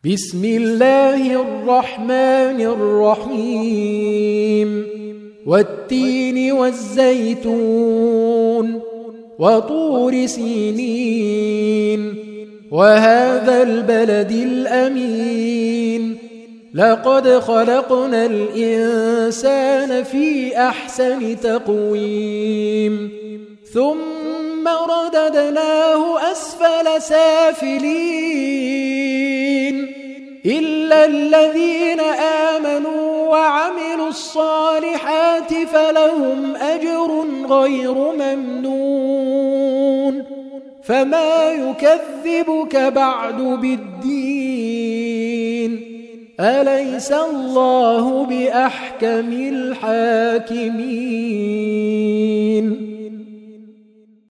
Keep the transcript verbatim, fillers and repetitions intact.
بسم الله الرحمن الرحيم والتين والزيتون وطور سينين وهذا البلد الأمين لقد خلقنا الإنسان في أحسن تقويم ثم رددناه أسفل سافلين إلا الذين آمنوا وعملوا الصالحات فلهم أجر غير ممنون فما يكذبك بعد بالدين أليس الله بأحكم الحاكمين